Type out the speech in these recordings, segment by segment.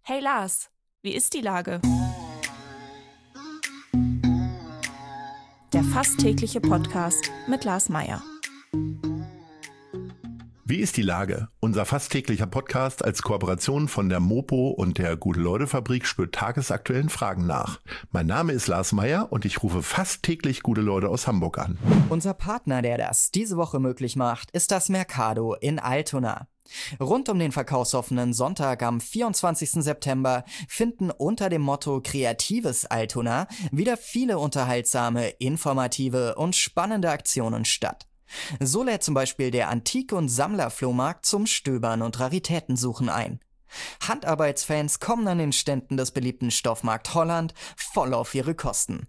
Hey Lars, wie ist die Lage? Der fast tägliche Podcast mit Lars Meyer. Wie ist die Lage? Unser fast täglicher Podcast als Kooperation von der Mopo und der Gute-Leute-Fabrik spürt tagesaktuellen Fragen nach. Mein Name ist Lars Meyer und ich rufe fast täglich gute Leute aus Hamburg an. Unser Partner, der das diese Woche möglich macht, ist das Mercado in Altona. Rund um den verkaufsoffenen Sonntag am 24. September finden unter dem Motto Kreatives Altona wieder viele unterhaltsame, informative und spannende Aktionen statt. So lädt zum Beispiel der Antik- und Sammlerflohmarkt zum Stöbern und Raritätensuchen ein. Handarbeitsfans kommen an den Ständen des beliebten Stoffmarkt Holland voll auf ihre Kosten.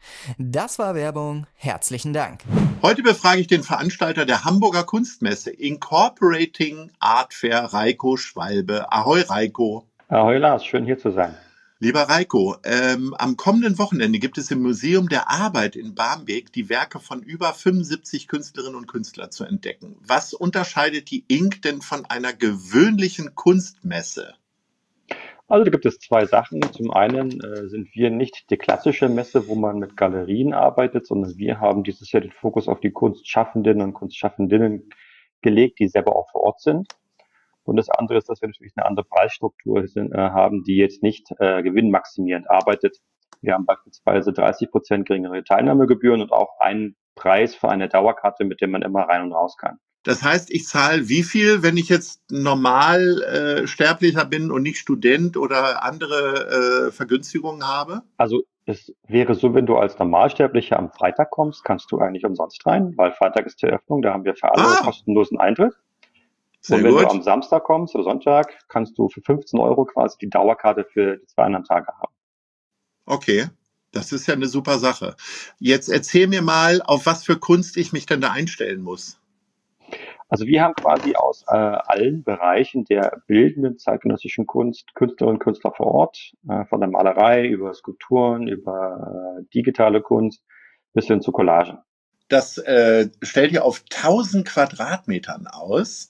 Das war Werbung. Herzlichen Dank. Heute befrage ich den Veranstalter der Hamburger Kunstmesse Incorporating Art Fair, Reiko Schwalbe. Ahoi Reiko. Ahoi Lars, schön hier zu sein. Lieber Reiko, am kommenden Wochenende gibt es im Museum der Arbeit in Barmbek die Werke von über 75 Künstlerinnen und Künstlern zu entdecken. Was unterscheidet die INK denn von einer gewöhnlichen Kunstmesse? Also da gibt es zwei Sachen. Zum einen sind wir nicht die klassische Messe, wo man mit Galerien arbeitet, sondern wir haben dieses Jahr den Fokus auf die Kunstschaffenden und Kunstschaffendinnen gelegt, die selber auch vor Ort sind. Und das andere ist, dass wir natürlich eine andere Preisstruktur haben, die jetzt nicht gewinnmaximierend arbeitet. Wir haben beispielsweise 30% geringere Teilnahmegebühren und auch einen Preis für eine Dauerkarte, mit der man immer rein und raus kann. Das heißt, ich zahle wie viel, wenn ich jetzt normal Sterblicher bin und nicht Student oder andere Vergünstigungen habe? Also es wäre so, wenn du als Normalsterblicher am Freitag kommst, kannst du eigentlich umsonst rein, weil Freitag ist die Eröffnung, da haben wir für alle kostenlosen Eintritt. Sehr und wenn gut. du am Samstag kommst oder Sonntag, kannst du für 15 € quasi die Dauerkarte für die 2 anderen Tage haben. Okay, das ist ja eine super Sache. Jetzt erzähl mir mal, auf was für Kunst ich mich denn da einstellen muss. Also wir haben quasi aus allen Bereichen der bildenden zeitgenössischen Kunst Künstlerinnen und Künstler vor Ort, von der Malerei über Skulpturen, über digitale Kunst bis hin zu Collagen. Das stellt ihr auf 1000 Quadratmetern aus.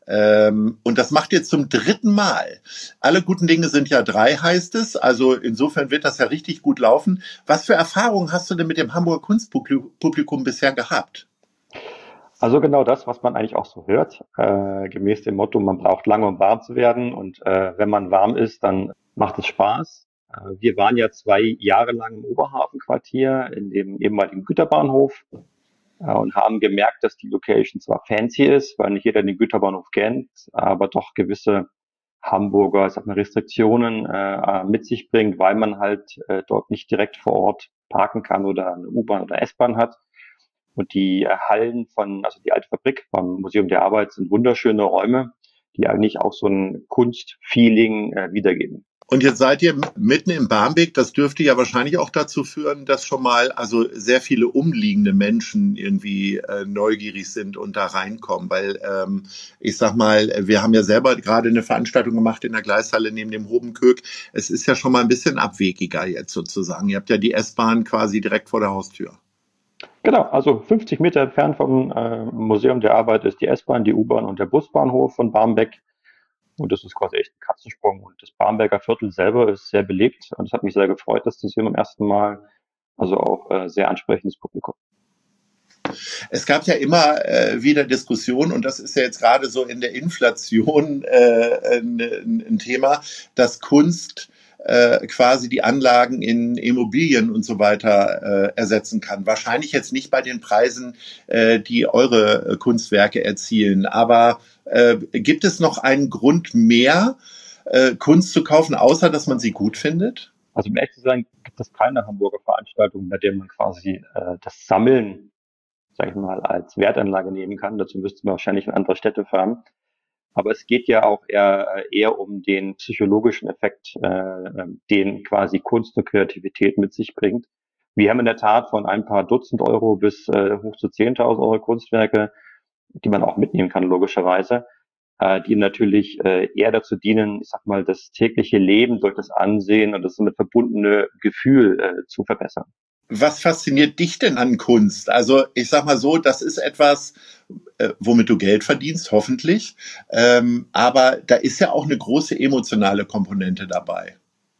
Und das macht ihr zum 3. Mal. Alle guten Dinge sind ja 3, heißt es. Also insofern wird das ja richtig gut laufen. Was für Erfahrungen hast du denn mit dem Hamburger Kunstpublikum bisher gehabt? Also genau das, was man eigentlich auch so hört, gemäß dem Motto, man braucht lange, um warm zu werden. Und wenn man warm ist, dann macht es Spaß. Wir waren ja 2 Jahre lang im Oberhafenquartier in dem ehemaligen Güterbahnhof und haben gemerkt, dass die Location zwar fancy ist, weil nicht jeder den Güterbahnhof kennt, aber doch gewisse Hamburger, Restriktionen mit sich bringt, weil man halt dort nicht direkt vor Ort parken kann oder eine U-Bahn oder S-Bahn hat. Und die Hallen also die alte Fabrik beim Museum der Arbeit sind wunderschöne Räume, die eigentlich auch so ein Kunstfeeling wiedergeben. Und jetzt seid ihr mitten in Barmbek. Das dürfte ja wahrscheinlich auch dazu führen, dass schon mal also sehr viele umliegende Menschen irgendwie neugierig sind und da reinkommen. Weil ich sag mal, wir haben ja selber gerade eine Veranstaltung gemacht in der Gleishalle neben dem Hobenköck. Es ist ja schon mal ein bisschen abwegiger jetzt sozusagen. Ihr habt ja die S-Bahn quasi direkt vor der Haustür. Genau, also 50 Meter entfernt vom Museum der Arbeit ist die S-Bahn, die U-Bahn und der Busbahnhof von Barmbek. Und das ist quasi echt ein Katzensprung. Und das Barmberger Viertel selber ist sehr belebt. Und es hat mich sehr gefreut, dass das hier beim ersten Mal, also auch sehr ansprechendes Publikum. Es gab ja immer wieder Diskussionen, und das ist ja jetzt gerade so in der Inflation ein Thema, dass Kunst quasi die Anlagen in Immobilien und so weiter ersetzen kann. Wahrscheinlich jetzt nicht bei den Preisen, die eure Kunstwerke erzielen, aber gibt es noch einen Grund mehr, Kunst zu kaufen, außer dass man sie gut findet? Also um ehrlich zu sein, gibt es keine Hamburger Veranstaltung, bei der man quasi das Sammeln, sag ich mal, als Wertanlage nehmen kann. Dazu müsste man wahrscheinlich in andere Städte fahren. Aber es geht ja auch eher um den psychologischen Effekt, den quasi Kunst und Kreativität mit sich bringt. Wir haben in der Tat von ein paar Dutzend Euro bis hoch zu 10.000 € Kunstwerke, die man auch mitnehmen kann, logischerweise, die natürlich eher dazu dienen, ich sag mal, das tägliche Leben durch das Ansehen und das damit verbundene Gefühl zu verbessern. Was fasziniert dich denn an Kunst? Also ich sag mal so, das ist etwas, womit du Geld verdienst, hoffentlich. Aber da ist ja auch eine große emotionale Komponente dabei.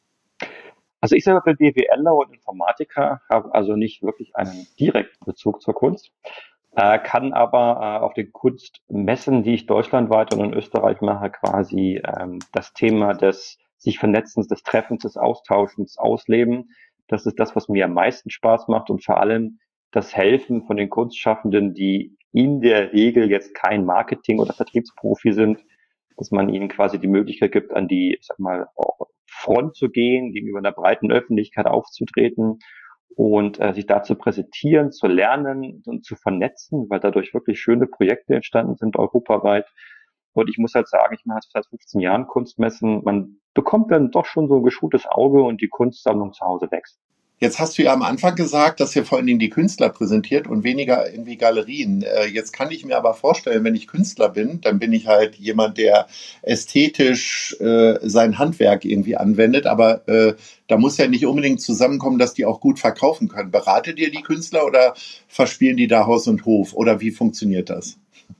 Also ich selber bin BWLer und Informatiker, habe also nicht wirklich einen direkten Bezug zur Kunst, kann aber auf den Kunstmessen, die ich deutschlandweit und in Österreich mache, quasi das Thema des sich Vernetzens, des Treffens, des Austauschens ausleben. Das ist das, was mir am meisten Spaß macht und vor allem das Helfen von den Kunstschaffenden, die in der Regel jetzt kein Marketing- oder Vertriebsprofi sind, dass man ihnen quasi die Möglichkeit gibt, an die, ich sag mal, Front zu gehen, gegenüber einer breiten Öffentlichkeit aufzutreten und sich da zu präsentieren, zu lernen und zu vernetzen, weil dadurch wirklich schöne Projekte entstanden sind europaweit. Und ich muss halt sagen, ich mache jetzt seit 15 Jahren Kunstmessen. Man bekommt dann doch schon so ein geschultes Auge und die Kunstsammlung zu Hause wächst. Jetzt hast du ja am Anfang gesagt, dass ihr vor allen Dingen die Künstler präsentiert und weniger irgendwie Galerien. Jetzt kann ich mir aber vorstellen, wenn ich Künstler bin, dann bin ich halt jemand, der ästhetisch sein Handwerk irgendwie anwendet. Aber da muss ja nicht unbedingt zusammenkommen, dass die auch gut verkaufen können. Beratet ihr die Künstler oder verspielen die da Haus und Hof? Oder wie funktioniert das?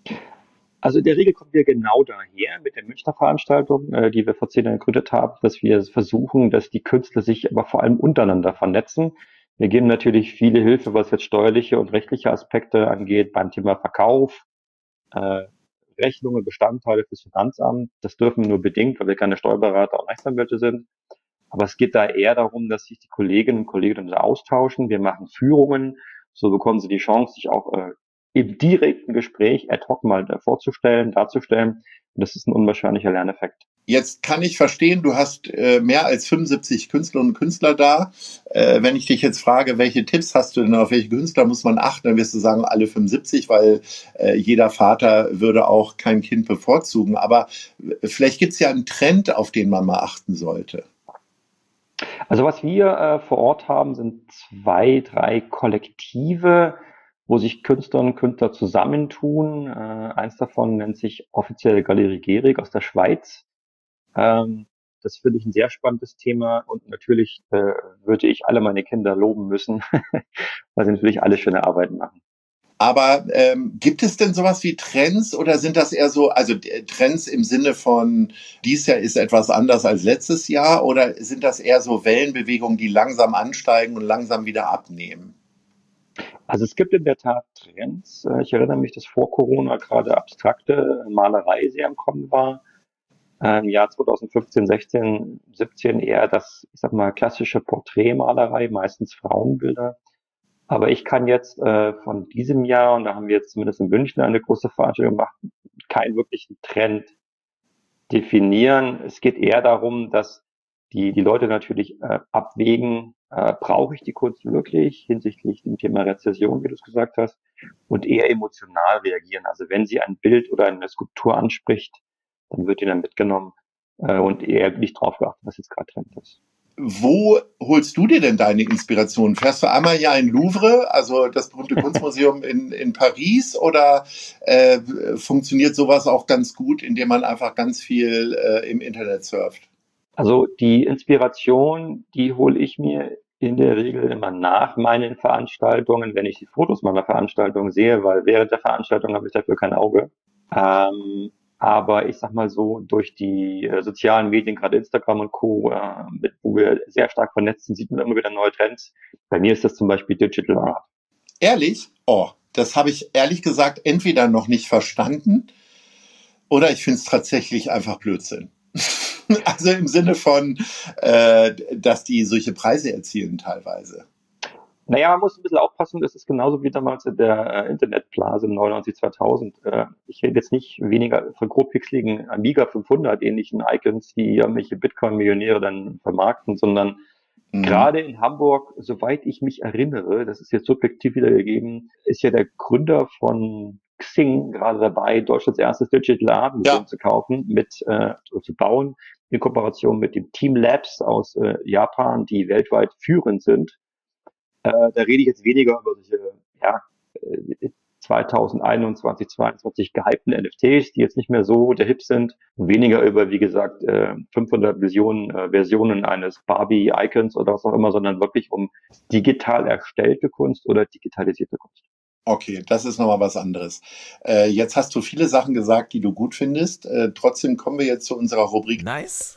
Also in der Regel kommen wir genau daher mit der Münchner Veranstaltung, die wir vor 10 Jahren gegründet haben, dass wir versuchen, dass die Künstler sich aber vor allem untereinander vernetzen. Wir geben natürlich viele Hilfe, was jetzt steuerliche und rechtliche Aspekte angeht, beim Thema Verkauf, äh, Rechnungen, Bestandteile fürs Finanzamt. Das dürfen wir nur bedingt, weil wir keine Steuerberater und Rechtsanwälte sind. Aber es geht da eher darum, dass sich die Kolleginnen und Kollegen austauschen. Wir machen Führungen, so bekommen sie die Chance, sich auch im direkten Gespräch ad hoc mal vorzustellen, darzustellen. Und das ist ein unwahrscheinlicher Lerneffekt. Jetzt kann ich verstehen, du hast mehr als 75 Künstlerinnen und Künstler da. Wenn ich dich jetzt frage, welche Tipps hast du denn, auf welche Künstler muss man achten, dann wirst du sagen, alle 75, weil jeder Vater würde auch kein Kind bevorzugen. Aber vielleicht gibt es ja einen Trend, auf den man mal achten sollte. Also was wir vor Ort haben, sind 2, 3 Kollektive, wo sich Künstlerinnen und Künstler zusammentun. Eins davon nennt sich offiziell Galerie Gehrig aus der Schweiz. Das finde ich ein sehr spannendes Thema und natürlich würde ich alle meine Kinder loben müssen, weil sie natürlich alle schöne Arbeiten machen. Aber gibt es denn sowas wie Trends oder sind das eher so, also Trends im Sinne von, dies Jahr ist etwas anders als letztes Jahr, oder sind das eher so Wellenbewegungen, die langsam ansteigen und langsam wieder abnehmen? Also es gibt in der Tat Trends. Ich erinnere mich, dass vor Corona gerade abstrakte Malerei sehr im Kommen war. Im Jahr 2015, 16, 17 eher das, ich sag mal, klassische Porträtmalerei, meistens Frauenbilder. Aber ich kann jetzt von diesem Jahr, und da haben wir jetzt zumindest in München eine große Veranstaltung gemacht, keinen wirklichen Trend definieren. Es geht eher darum, dass die Leute natürlich abwägen, brauche ich die Kunst wirklich hinsichtlich dem Thema Rezession, wie du es gesagt hast, und eher emotional reagieren. Also wenn sie ein Bild oder eine Skulptur anspricht, dann wird die dann mitgenommen und eher nicht drauf geachtet, was jetzt gerade Trend ist. Wo holst du dir denn deine Inspiration? Fährst du einmal ja in Louvre, also das berühmte Kunstmuseum in Paris, oder funktioniert sowas auch ganz gut, indem man einfach ganz viel im Internet surft? Also die Inspiration, die hole ich mir in der Regel immer nach meinen Veranstaltungen, wenn ich die Fotos meiner Veranstaltung sehe, weil während der Veranstaltung habe ich dafür kein Auge. Aber ich sag mal so, durch die sozialen Medien, gerade Instagram und Co., wo wir sehr stark vernetzt sind, sieht man immer wieder neue Trends. Bei mir ist das zum Beispiel Digital Art. Ehrlich? Oh, das habe ich ehrlich gesagt entweder noch nicht verstanden oder ich finde es tatsächlich einfach Blödsinn. Also im Sinne von, dass die solche Preise erzielen teilweise. Naja, man muss ein bisschen aufpassen, das ist genauso wie damals in der Internetblase 99, 2000. Ich rede jetzt nicht weniger von grobpixeligen Amiga 500 ähnlichen Icons, die irgendwelche Bitcoin-Millionäre dann vermarkten, sondern gerade in Hamburg, soweit ich mich erinnere, das ist jetzt subjektiv wiedergegeben, ist ja der Gründer von Xing gerade dabei, Deutschlands erstes Digital Art Museum zu kaufen, zu bauen, in Kooperation mit dem Team Labs aus Japan, die weltweit führend sind. Da rede ich jetzt weniger über solche, 2021, 22 gehypten NFTs, die jetzt nicht mehr so der Hip sind, und weniger über, wie gesagt, 500 Millionen Versionen eines Barbie-Icons oder was auch immer, sondern wirklich um digital erstellte Kunst oder digitalisierte Kunst. Okay, das ist nochmal was anderes. Jetzt hast du viele Sachen gesagt, die du gut findest. Trotzdem kommen wir jetzt zu unserer Rubrik. Nice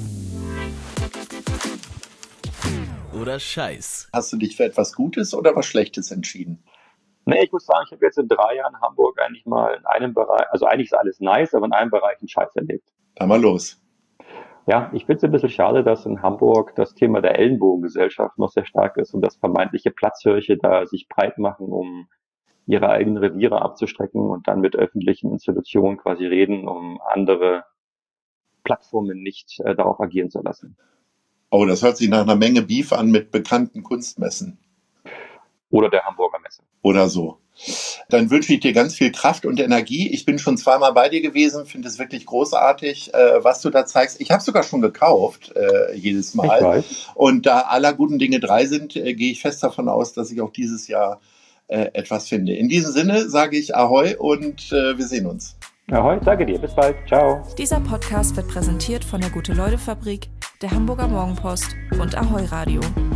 oder Scheiß? Hast du dich für etwas Gutes oder was Schlechtes entschieden? Nee, ich muss sagen, ich habe jetzt in 3 Jahren Hamburg eigentlich mal in einem Bereich, also eigentlich ist alles nice, aber in einem Bereich einen Scheiß erlebt. Da mal los. Ja, ich finde es ein bisschen schade, dass in Hamburg das Thema der Ellenbogengesellschaft noch sehr stark ist und dass vermeintliche Platzhirsche da sich breit machen, um ihre eigenen Reviere abzustrecken und dann mit öffentlichen Institutionen quasi reden, um andere Plattformen nicht darauf agieren zu lassen. Oh, das hört sich nach einer Menge Beef an mit bekannten Kunstmessen. Oder der Hamburger Messe. Oder so. Dann wünsche ich dir ganz viel Kraft und Energie. Ich bin schon 2-mal bei dir gewesen, finde es wirklich großartig, was du da zeigst. Ich habe sogar schon gekauft, jedes Mal. Ich weiß. Und da aller guten Dinge 3 sind, gehe ich fest davon aus, dass ich auch dieses Jahr etwas finde. In diesem Sinne sage ich Ahoi und wir sehen uns. Ahoi, danke dir. Bis bald. Ciao. Dieser Podcast wird präsentiert von der Gute-Leute-Fabrik, der Hamburger Morgenpost und Ahoi Radio.